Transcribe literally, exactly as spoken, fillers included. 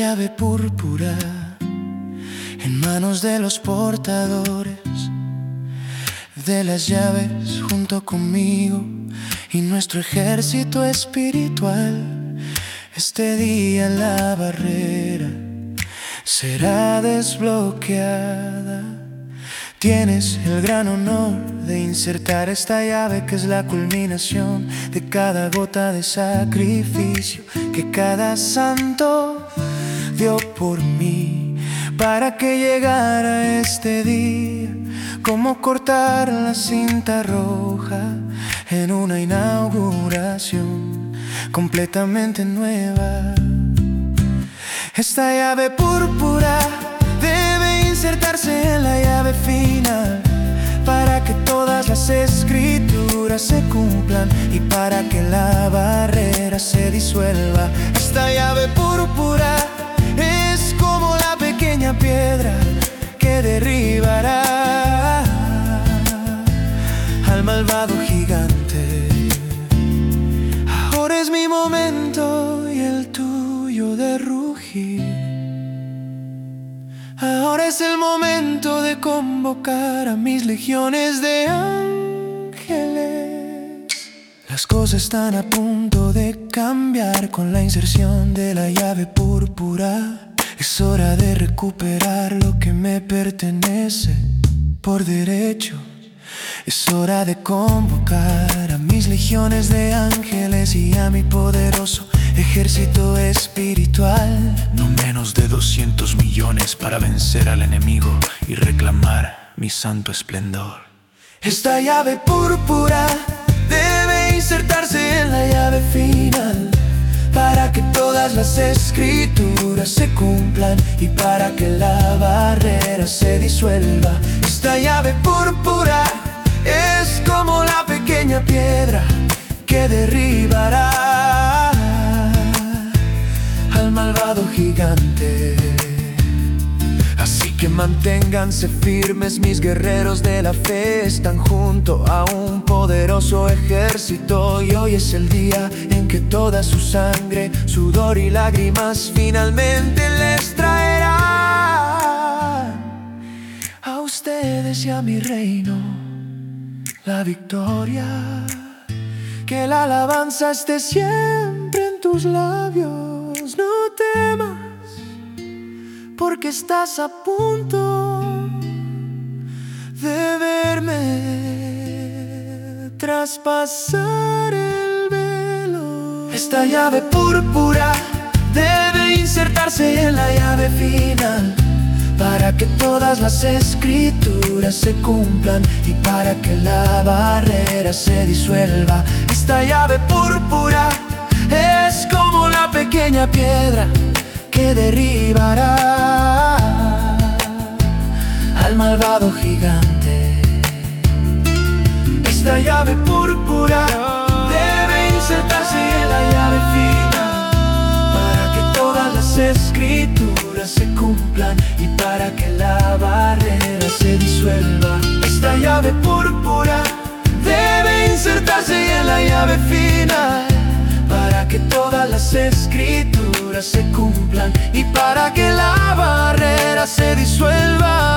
llave púrpura en manos de los portadores de las llaves junto conmigo y nuestro ejército espiritual. Este día la barrera será desbloqueada. Tienes el gran honor de insertar esta llave que es la culminación de cada gota de sacrificio que cada santo dio por mí para que llegara este día. Como cortar la cinta roja en una inauguración completamente nueva. Esta llave púrpura debe insertarse en la llave final para que todas las escrituras se cumplan y para que la barrera se disuelva. Esta llave púrpura es como la pequeña piedra que derribará al malvado gigante. Ahora es mi momento y el tuyo de rugir. Ahora es el momento de convocar a mis legiones de ángeles. Las cosas están a punto de cambiar con la inserción de la llave púrpura. Es hora de recuperar lo que me pertenece por derecho. Es hora de convocar a mis legiones de ángeles y a mi poderoso ejército espiritual. No menos de doscientos millones para vencer al enemigo y reclamar mi santo esplendor. Esta llave púrpura debe insertarse en la llave final para que todas las escrituras se cumplan y para que la barrera se disuelva. Esta llave púrpura es como la pequeña piedra que derribará al malvado gigante. Así que manténganse firmes, mis guerreros de la fe están junto a un poderoso ejército. Y hoy es el día en que toda su sangre, sudor y lágrimas finalmente les traerá a ustedes y a mi reino la victoria. Que la alabanza esté siempre en tus labios. No temas, porque estás a punto de verme traspasar el velo. Esta llave púrpura debe insertarse en la llave final para que todas las escrituras se cumplan y para que la barrera se disuelva. Esta llave púrpura es como la pequeña piedra que derribará al malvado gigante. Esta llave púrpura debe insertarse en la llave final para que todas las escrituras se cumplan y para que la barrera se disuelva. Esta llave púrpura debe insertarse en la llave final para que todas las escrituras se cumplan y para que la barrera se disuelva.